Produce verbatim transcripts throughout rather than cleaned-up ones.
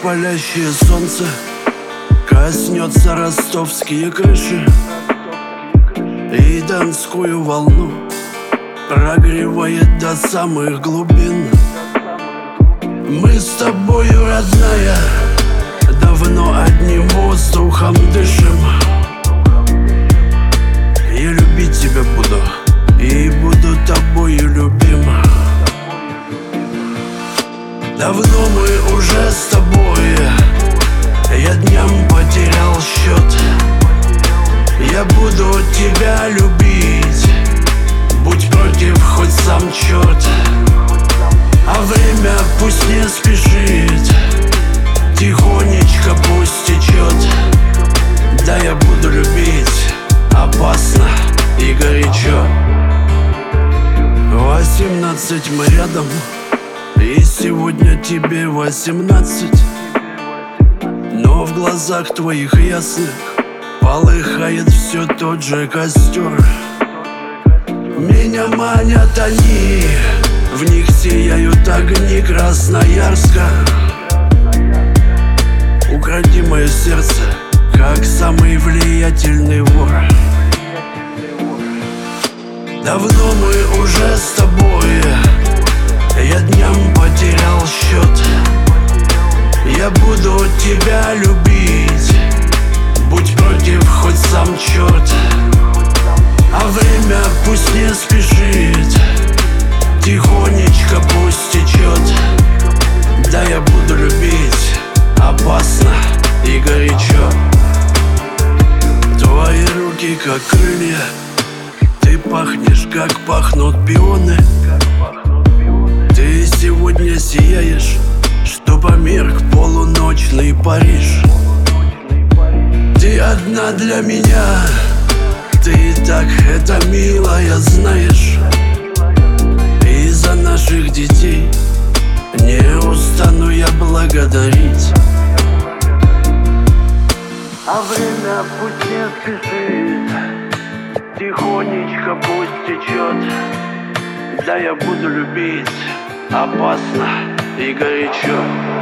палящее солнце коснется ростовские крыши и донскую волну прогревает до самых глубин. Мы с тобою, родная, давно одним воздухом дышим. Я любить тебя буду и буду тобою любим. Давно мы уже с тобой, я дням потерял счет. Я буду тебя любить, будь против хоть сам черт. А время пусть не спешит, тихонечко пусть течет. Да, я буду любить опасно и горячо. Восемнадцать мы рядом, и сегодня тебе восемнадцать. Но в глазах твоих ясных полыхает все тот же костер. Меня манят они, в них сияют огни Красноярска. Укради мое сердце, как самый влиятельный вор. Давно мы уже с тобой, я дням потерял счет. Я буду тебя любить, будь против хоть сам черт. А время пусть не спешит, тихонечко пусть течет. Да, я буду любить опасно и горячо. Твои руки как крылья, ты пахнешь, как пахнут пионы. Ты сегодня сияешь, что померк полуночный Париж. Ты одна для меня, ты и так это милая знаешь. И за наших детей не устану я благодарить. А время пусть не спешит, тихонечко пусть течет. Да, я буду любить опасно и горячо.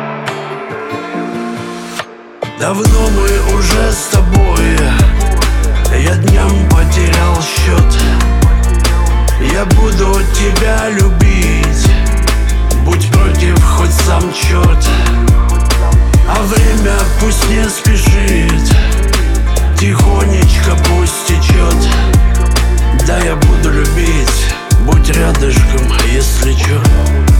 Давно мы уже с тобой, я дням потерял счет. Я буду тебя любить, будь против хоть сам черт. А время пусть не спешит, тихонечко пусть течет. Да, я буду любить, будь рядышком, если чё.